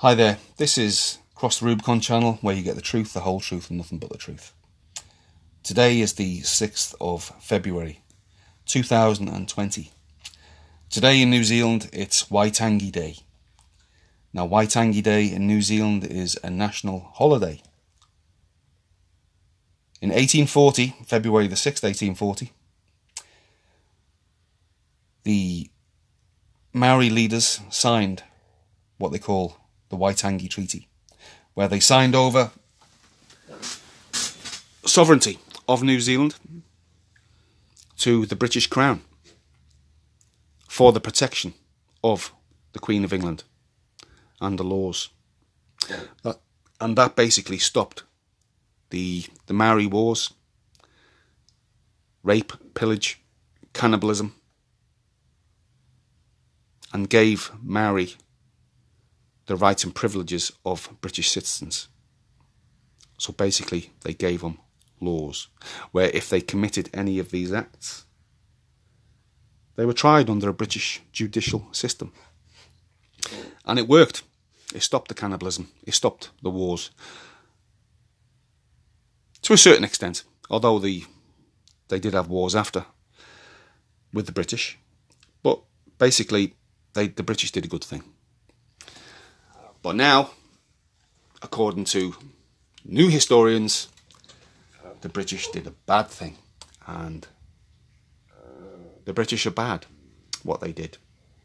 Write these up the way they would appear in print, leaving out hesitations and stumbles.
Hi there, this is Cross the Rubicon channel, where you get the truth, the whole truth and nothing but the truth. Today is the 6th of February 2020. Today in New Zealand it's Waitangi Day. Now Waitangi Day in New Zealand is a national holiday. In 1840, February the 6th, 1840, the Maori leaders signed what they call the Waitangi Treaty, where they signed over sovereignty of New Zealand to the British Crown for the protection of the Queen of England and the laws. And that basically stopped the Maori Wars, rape, pillage, cannibalism, and gave Maori the rights and privileges of British citizens. So basically they gave them laws where if they committed any of these acts, they were tried under a British judicial system. And it worked. It stopped the cannibalism. It stopped the wars. To a certain extent, although they did have wars after with the British. But basically the British did a good thing. But now, according to new historians, the British did a bad thing. And the British are bad, what they did.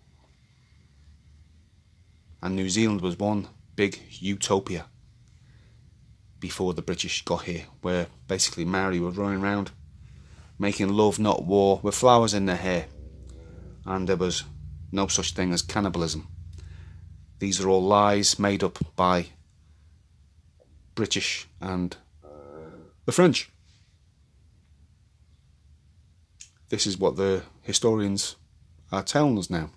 And New Zealand was one big utopia before the British got here, where basically Maori were running around making love, not war, with flowers in their hair. And there was no such thing as cannibalism. These are all lies made up by British and the French. This is what the historians are telling us now.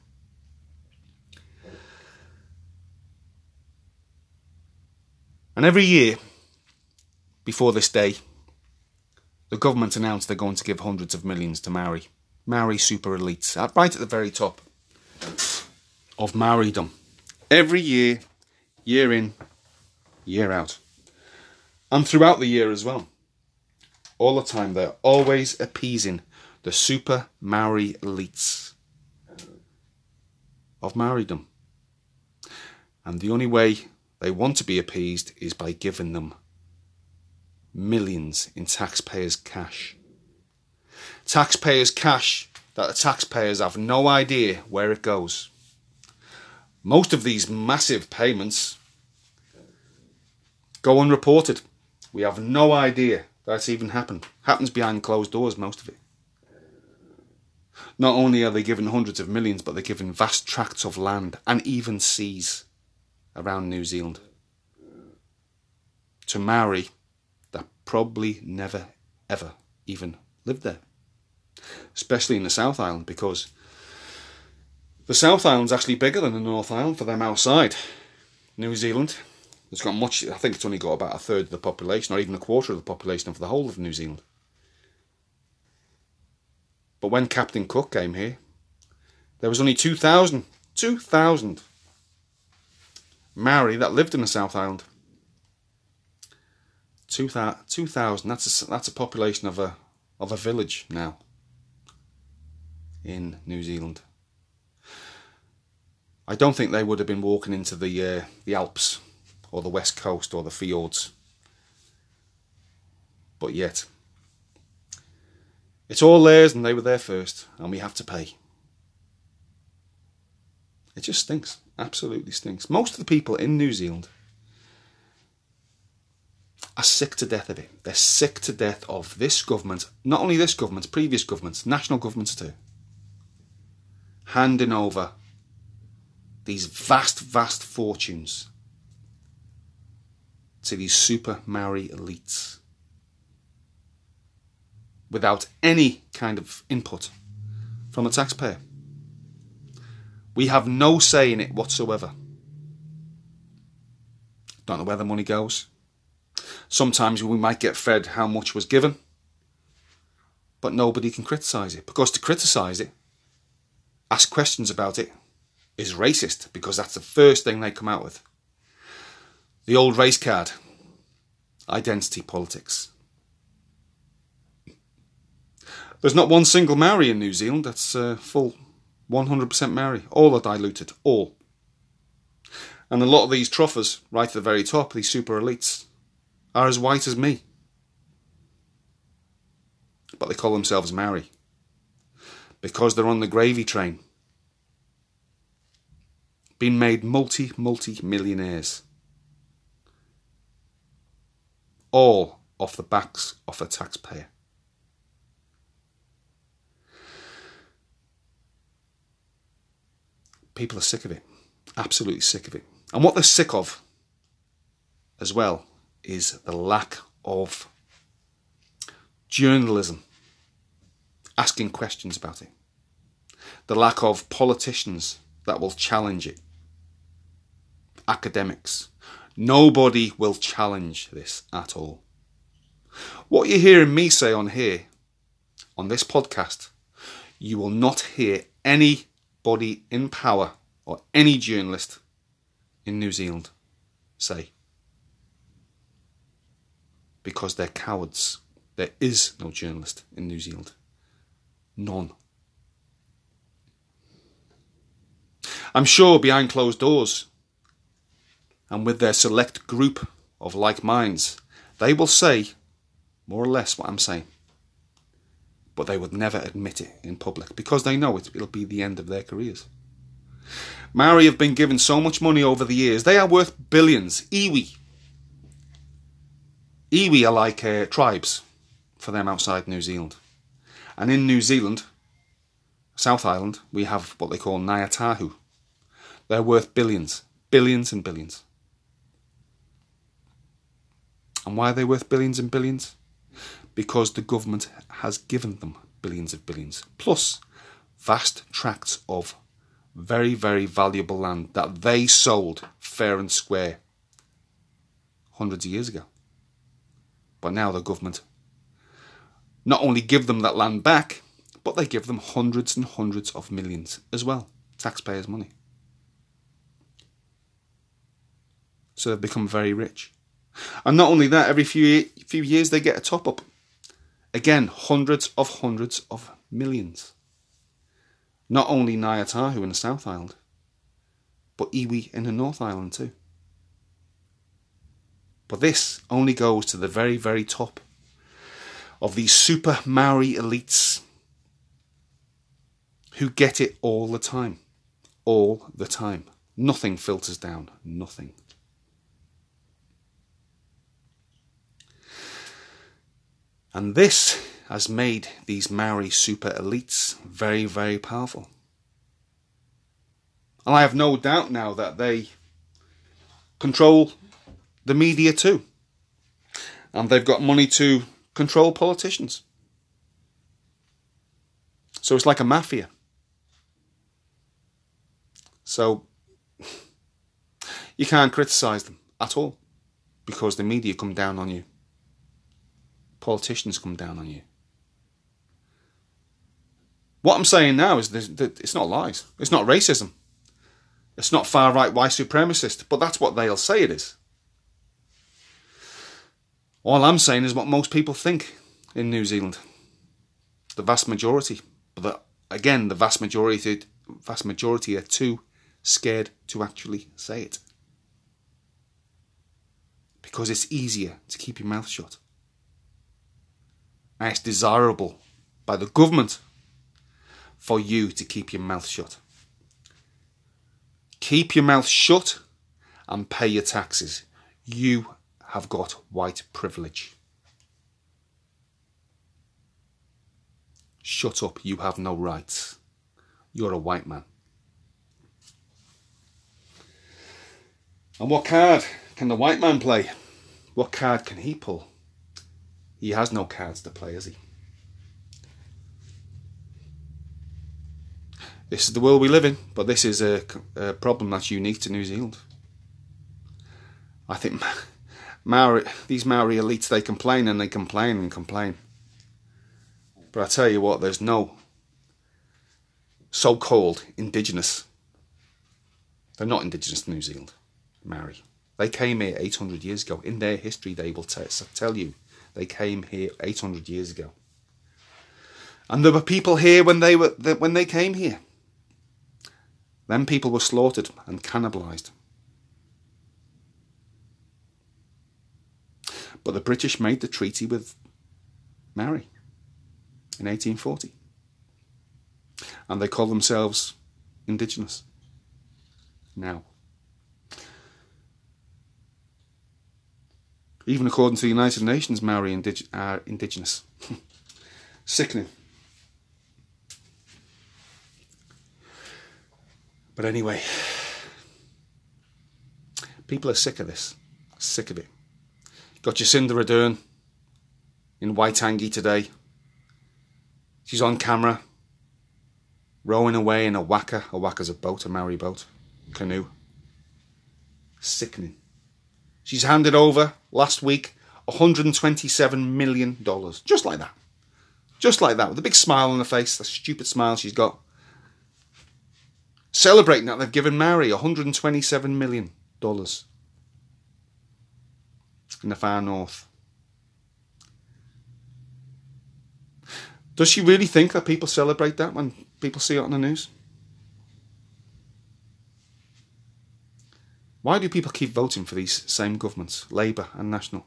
And every year, before this day, the government announced they're going to give hundreds of millions to Maori super elites, right at the very top of Maoridom. Every year, year in, year out. And throughout the year as well. All the time they're always appeasing the super Maori elites of Maoridom. And the only way they want to be appeased is by giving them millions in taxpayers' cash. Taxpayers' cash that the taxpayers have no idea where it goes. Most of these massive payments go unreported. We have no idea that's even happened. Happens behind closed doors, most of it. Not only are they given hundreds of millions, but they're given vast tracts of land and even seas around New Zealand to Maori that probably never, ever even lived there. Especially in the South Island, because the South Island's actually bigger than the North Island for them outside New Zealand. It's got much, I think it's only got about a third of the population, or even a quarter of the population of the whole of New Zealand. But when Captain Cook came here, there was only 2,000 Maori that lived in the South Island. 2,000. That's a population of a village now in New Zealand. I don't think they would have been walking into the Alps or the West Coast or the fjords. But yet, it's all theirs and they were there first, and we have to pay. It just stinks. Absolutely stinks. Most of the people in New Zealand are sick to death of it. They're sick to death of this government, not only this government, previous governments, national governments too, handing over these vast fortunes to these super Maori elites without any kind of input from the taxpayer. We have no say in it whatsoever. Don't know where the money goes. Sometimes we might get fed how much was given, but nobody can criticise it. Because to criticise it, ask questions about it, is racist, because that's the first thing they come out with. The old race card. Identity politics. There's not one single Maori in New Zealand that's full 100% Maori. All are diluted. All. And a lot of these truffers, right at the very top, these super elites, are as white as me. But they call themselves Maori. Because they're on the gravy train. Being made multi-millionaires. All off the backs of the taxpayer. People are sick of it. Absolutely sick of it. And what they're sick of, as well, is the lack of journalism asking questions about it. The lack of politicians that will challenge it. Academics. Nobody will challenge this at all. What you're hearing me say on here, on this podcast, you will not hear anybody in power or any journalist in New Zealand say. Because they're cowards. There is no journalist in New Zealand. None. I'm sure behind closed doors and with their select group of like minds, they will say more or less what I'm saying. But they would never admit it in public because they know it'll be the end of their careers. Maori have been given so much money over the years. They are worth billions. Iwi. Iwi are like tribes for them outside New Zealand. And in New Zealand, South Island, we have what they call Ngāi They're worth billions. Billions and billions. And why are they worth billions and billions? Because the government has given them billions of billions. Plus, vast tracts of very, very valuable land that they sold fair and square hundreds of years ago. But now the government not only give them that land back, but they give them hundreds and hundreds of millions as well. Taxpayers' money. So they've become very rich. And not only that, every few years they get a top up. Again, hundreds of millions. Not only Ngāi in the South Island, but iwi in the North Island too. But this only goes to the very, very top of these super Maori elites who get it all the time. All the time. Nothing filters down. Nothing. And this has made these Maori super elites very, very powerful. And I have no doubt now that they control the media too. And they've got money to control politicians. So it's like a mafia. So you can't criticise them at all because the media come down on you. Politicians come down on you. What I'm saying now is that it's not lies. It's not racism. It's not far-right white supremacist. But that's what they'll say it is. All I'm saying is what most people think in New Zealand. The vast majority. But again, the vast majority are too scared to actually say it. Because it's easier to keep your mouth shut. And it's desirable by the government for you to keep your mouth shut. Keep your mouth shut and pay your taxes. You have got white privilege. Shut up, you have no rights. You're a white man. And what card can the white man play? What card can he pull? He has no cards to play, has he? This is the world we live in, but this is a problem that's unique to New Zealand. I think these Maori elites, they complain and they complain and complain. But I tell you what, there's no so-called indigenous. They're not indigenous to New Zealand, Maori. They came here 800 years ago. In their history, they will tell you they came here 800 years ago. And there were people here when they came here. Then people were slaughtered and cannibalised. But the British made the treaty with Maori in 1840. And they call themselves Indigenous now. Even according to the United Nations, Maori are Indigenous. Sickening. But anyway, people are sick of this. Sick of it. Got Jacinda Ardern in Waitangi today. She's on camera, rowing away in a waka. A waka's a boat, a Maori boat, canoe. Sickening. She's handed over last week $127 million. Just like that. Just like that, with a big smile on her face, the stupid smile she's got. Celebrating that they've given Maori $127 million in the far north. Does she really think that people celebrate that when people see it on the news? Why do people keep voting for these same governments, Labour and National?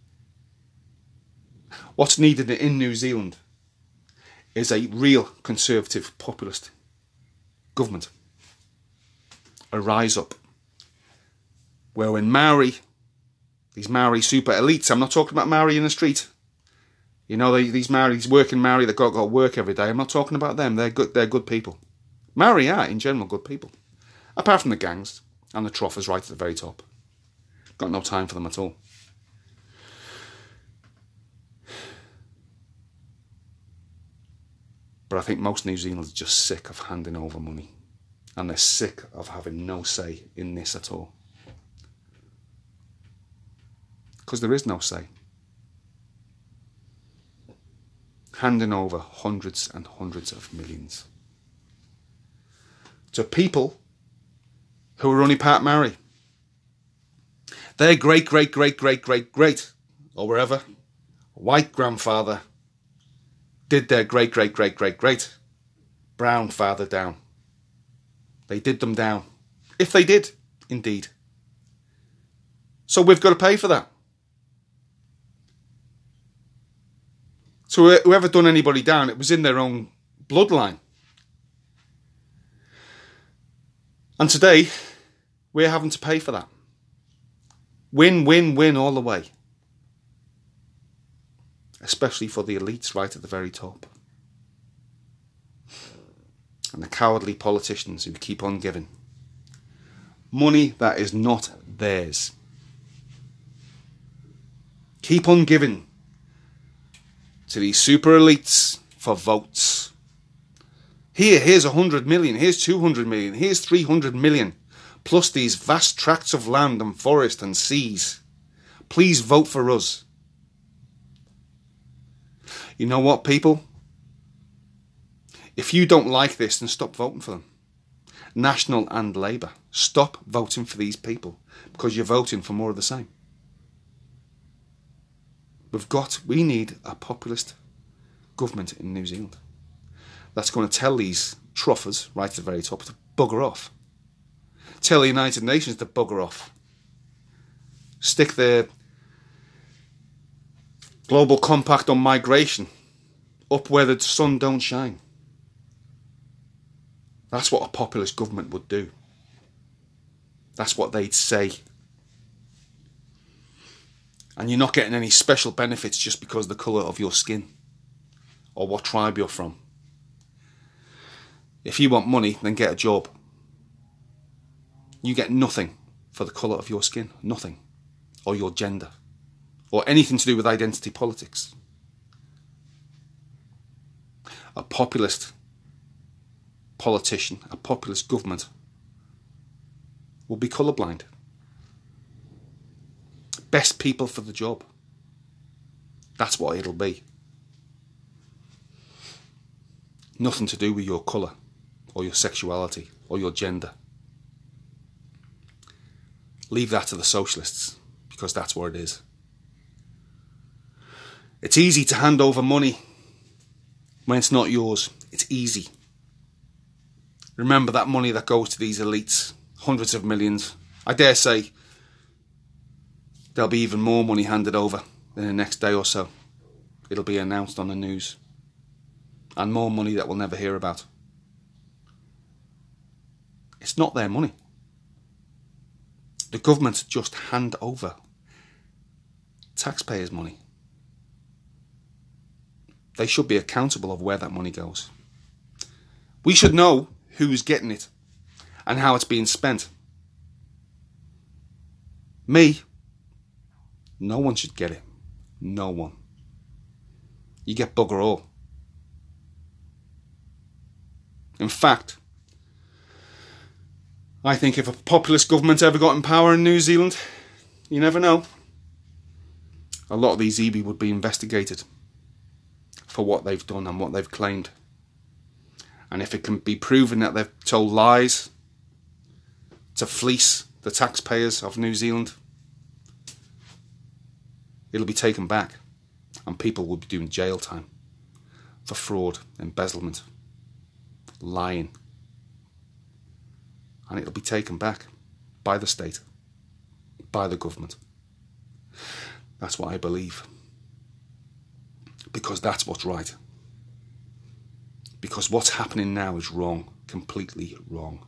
What's needed in New Zealand is a real conservative populist government. A rise up. Where when Maori, these Maori super elites, I'm not talking about Maori in the street. You know, these Maori, these working Maori that got to work every day. I'm not talking about them. They're good people. Maori are, in general, good people. Apart from the gangs and the troffers right at the very top. Got no time for them at all. But I think most New Zealanders are just sick of handing over money. And they're sick of having no say in this at all. Because there is no say. Handing over hundreds and hundreds of millions to people who are only part Maori. Their great, or wherever, white grandfather did their great, brown father down. They did them down. If they did, indeed. So we've got to pay for that. So whoever done anybody down, it was in their own bloodline. And today, we're having to pay for that. Win, win, win all the way. Especially for the elites right at the very top. And the cowardly politicians who keep on giving money that is not theirs. Keep on giving to these super elites for votes. Here's 100 million, here's 200 million, here's 300 million, plus these vast tracts of land and forest and seas. Please vote for us. You know what, people? If you don't like this, then stop voting for them. National and Labour. Stop voting for these people because you're voting for more of the same. We need a populist government in New Zealand that's going to tell these troffers right at the very top to bugger off. Tell the United Nations to bugger off. Stick their global compact on migration up where the sun don't shine. That's what a populist government would do. That's what they'd say. And you're not getting any special benefits just because of the colour of your skin or what tribe you're from. If you want money, then get a job. You get nothing for the colour of your skin. Nothing. Or your gender. Or anything to do with identity politics. A populist politician, a populist government will be colourblind. Best people for the job. That's what it'll be. Nothing to do with your colour or your sexuality or your gender. Leave that to the socialists, because that's what it is. It's easy to hand over money when it's not yours. It's easy. Remember that money that goes to these elites, hundreds of millions. I dare say there'll be even more money handed over in the next day or so. It'll be announced on the news. And more money that we'll never hear about. It's not their money. The government just hand over taxpayers' money. They should be accountable of where that money goes. We should know who's getting it and how it's being spent. Me, no one should get it. No one. You get bugger all. In fact, I think if a populist government ever got in power in New Zealand, you never know, a lot of these iwi would be investigated for what they've done and what they've claimed. And if it can be proven that they've told lies to fleece the taxpayers of New Zealand, it'll be taken back and people will be doing jail time for fraud, embezzlement, lying. And it'll be taken back by the state, by the government. That's what I believe. Because that's what's right. Because what's happening now is wrong, completely wrong.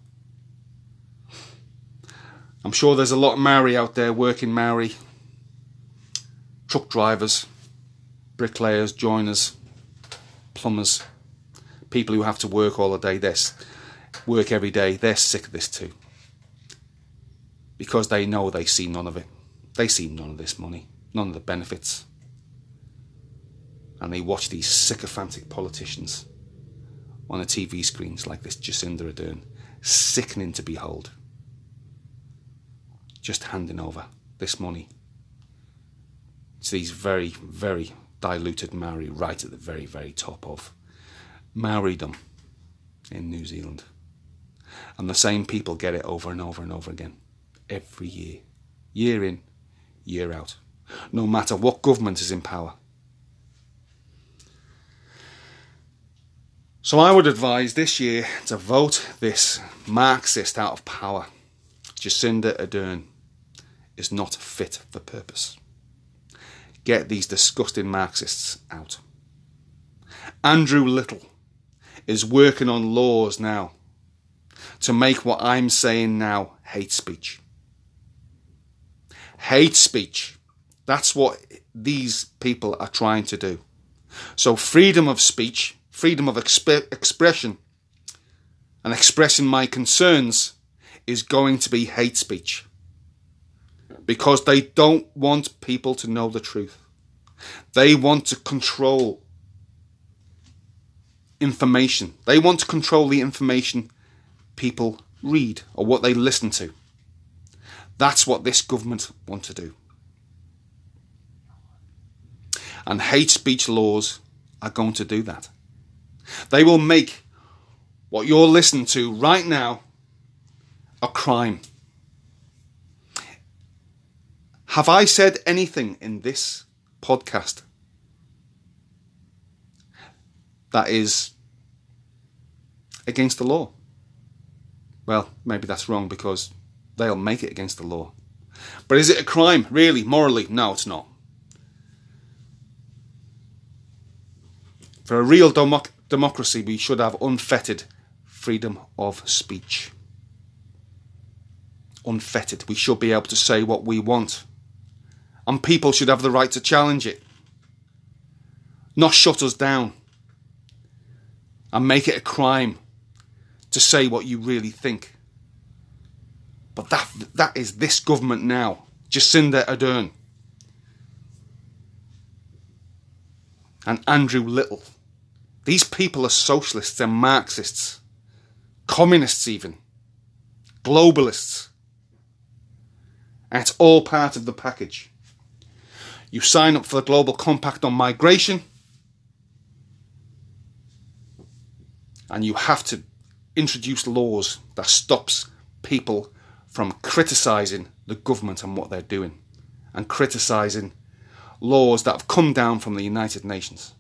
I'm sure there's a lot of Maori out there, working Maori, truck drivers, bricklayers, joiners, plumbers, people who have to work all the day, work every day, they're sick of this too. Because they know they see none of it. They see none of this money, none of the benefits. And they watch these sycophantic politicians on the TV screens like this Jacinda Ardern, sickening to behold. Just handing over this money to these very, very diluted Maori right at the very, very top of Maoridom in New Zealand. And the same people get it over and over and over again, every year. Year in, year out. No matter what government is in power. So I would advise this year to vote this Marxist out of power. Jacinda Ardern is not fit for purpose. Get these disgusting Marxists out. Andrew Little is working on laws now to make what I'm saying now hate speech. Hate speech. That's what these people are trying to do. So freedom of speech, freedom of expression and expressing my concerns is going to be hate speech. Because they don't want people to know the truth. They want to control information. They want to control the information people read or what they listen to. That's what this government want to do. And hate speech laws are going to do that. They will make what you're listening to right now a crime. Have I said anything in this podcast that is against the law? Well, maybe that's wrong because they'll make it against the law. But is it a crime, really, morally? No, it's not. For a real democracy, we should have unfettered freedom of speech. Unfettered. We should be able to say what we want. And people should have the right to challenge it. Not shut us down. And make it a crime to say what you really think. But that is this government now. Jacinda Ardern. And Andrew Little. These people are socialists and Marxists. Communists even. Globalists. And it's all part of the package. You sign up for the Global Compact on Migration. And you have to introduce laws that stops people from criticising the government and what they're doing, and criticising laws that have come down from the United Nations.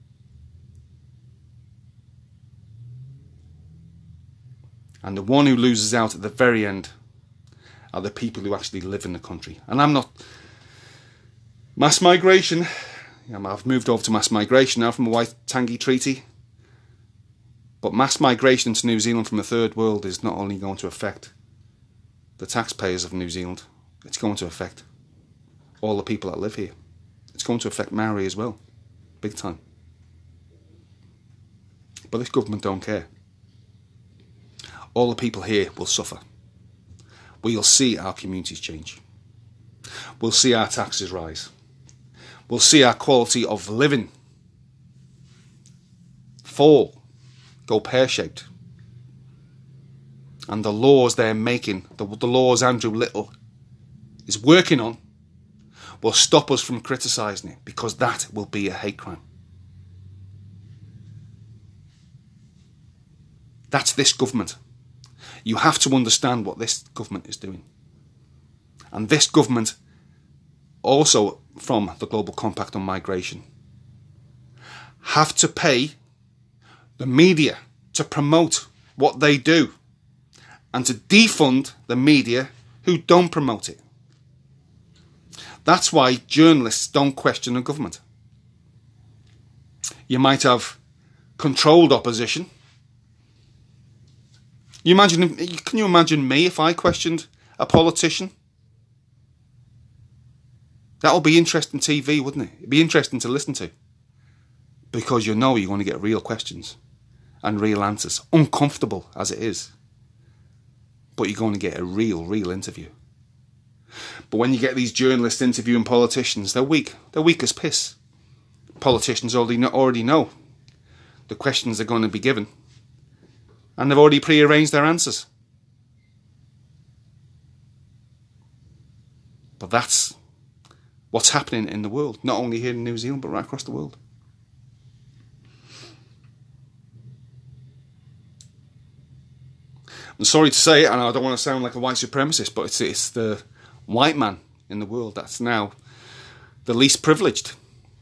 And the one who loses out at the very end are the people who actually live in the country. And I'm not... Mass migration, I've moved over to mass migration now from a Waitangi Treaty. But mass migration to New Zealand from the third world is not only going to affect the taxpayers of New Zealand, it's going to affect all the people that live here. It's going to affect Maori as well, big time. But this government don't care. All the people here will suffer. We'll see our communities change. We'll see our taxes rise. We'll see our quality of living fall, go pear-shaped. And the laws they're making, the laws Andrew Little is working on, will stop us from criticising it, because that will be a hate crime. That's this government. You have to understand what this government is doing. And this government, also from the Global Compact on Migration, have to pay the media to promote what they do, and to defund the media who don't promote it. That's why journalists don't question the government. You might have controlled opposition. Can you imagine me if I questioned a politician? That'll be interesting TV, wouldn't it? It'd be interesting to listen to. Because you know you're going to get real questions and real answers, uncomfortable as it is. But you're going to get a real interview. But when you get these journalists interviewing politicians, they're weak. They're weak as piss. Politicians already know the questions they're going to be given. And they've already prearranged their answers. But that's what's happening in the world. Not only here in New Zealand, but right across the world. I'm sorry to say it, and I don't want to sound like a white supremacist, but it's the white man in the world that's now the least privileged.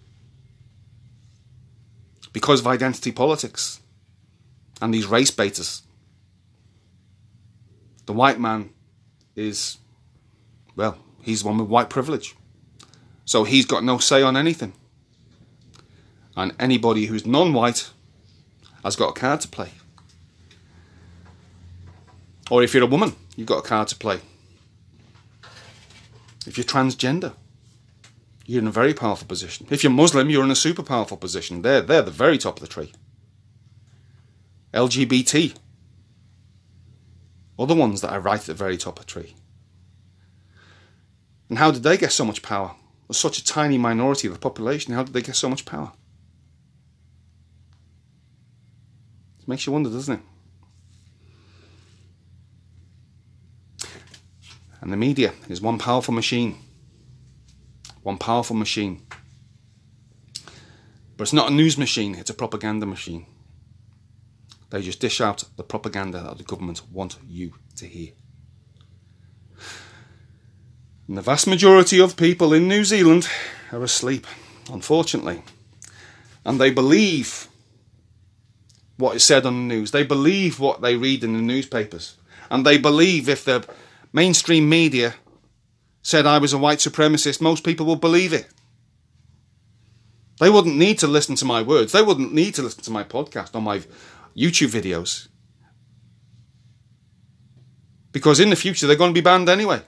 Because of identity politics and these race baiters. The white man is, well, he's the one with white privilege. So he's got no say on anything. And anybody who's non-white has got a card to play. Or if you're a woman, you've got a card to play. If you're transgender, you're in a very powerful position. If you're Muslim, you're in a super powerful position. They're the very top of the tree. LGBT, other ones that are right at the very top of the tree. And how did they get so much power? It was such a tiny minority of the population. How did they get so much power? It makes you wonder, doesn't it? And the media is one powerful machine. One powerful machine. But it's not a news machine, it's a propaganda machine. They just dish out the propaganda that the government want you to hear. And the vast majority of people in New Zealand are asleep, unfortunately. And they believe what is said on the news. They believe what they read in the newspapers. And they believe if the mainstream media said I was a white supremacist, most people would believe it. They wouldn't need to listen to my words. They wouldn't need to listen to my podcast or my YouTube videos. Because in the future they're going to be banned anyway.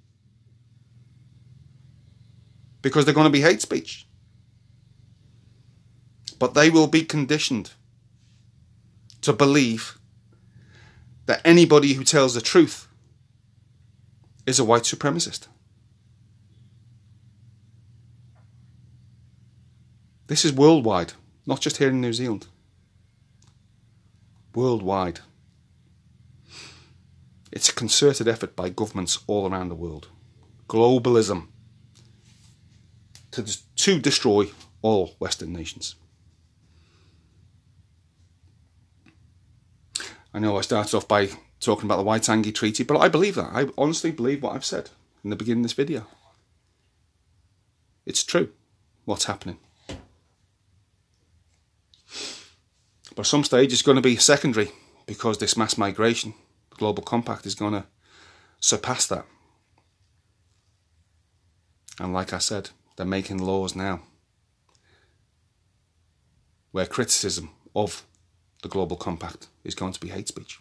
Because they're going to be hate speech. But they will be conditioned to believe that anybody who tells the truth is a white supremacist. This is worldwide, not just here in New Zealand. Worldwide. It's a concerted effort by governments all around the world. Globalism. To destroy all Western nations. I know I started off by talking about the Waitangi Treaty, but I believe that. I honestly believe what I've said in the beginning of this video. It's true, what's happening. But at some stage it's going to be secondary, because this mass migration, the Global Compact, is going to surpass that. And like I said, they're making laws now where criticism of the Global Compact is going to be hate speech.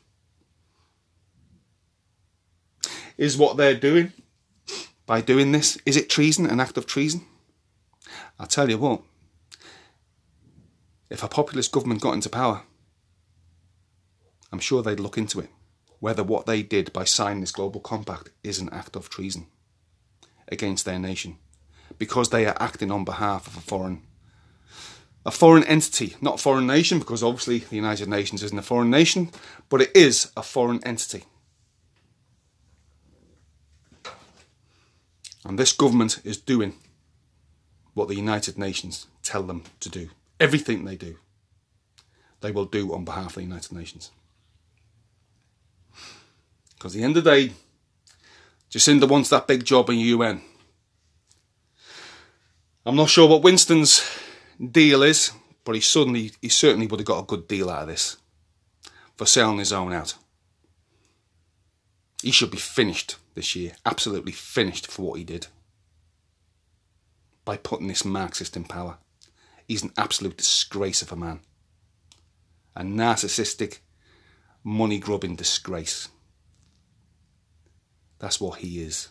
Is what they're doing, by doing this, is it treason, an act of treason? I'll tell you what, if a populist government got into power, I'm sure they'd look into it, whether what they did by signing this Global Compact is an act of treason against their nation, because they are acting on behalf of a foreign entity, not a foreign nation, because obviously the United Nations isn't a foreign nation, but it is a foreign entity. And this government is doing what the United Nations tell them to do. Everything they do, they will do on behalf of the United Nations. Because at the end of the day, Jacinda wants that big job in the UN. I'm not sure what Winston's deal is, but he certainly would have got a good deal out of this for selling his own out. He should be finished this year, absolutely finished for what he did by putting this Marxist in power. He's an absolute disgrace of a man. A narcissistic, money-grubbing disgrace. That's what he is.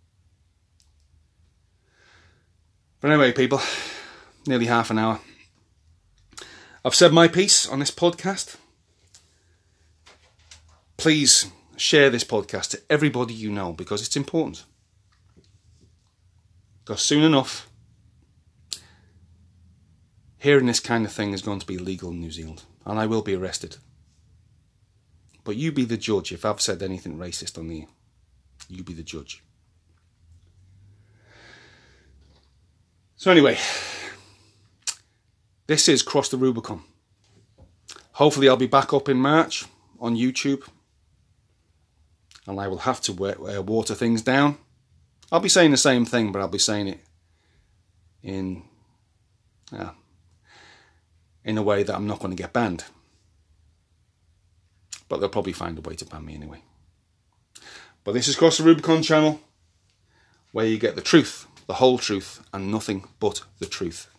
But anyway, people, nearly half an hour. I've said my piece on this podcast. Please share this podcast to everybody you know, because it's important. Because soon enough, hearing this kind of thing is going to be illegal in New Zealand, and I will be arrested. But you be the judge if I've said anything racist on the air. You be the judge. So anyway, this is Cross the Rubicon. Hopefully I'll be back up in March on YouTube, and I will have to water things down. I'll be saying the same thing, but I'll be saying it in a way that I'm not going to get banned. But they'll probably find a way to ban me anyway. But this is Cross the Rubicon channel, where you get the truth, the whole truth, and nothing but the truth.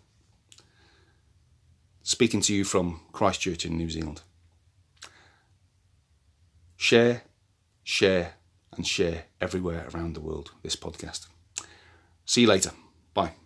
Speaking to you from Christchurch in New Zealand. Share, share, and share everywhere around the world this podcast. See you later. Bye.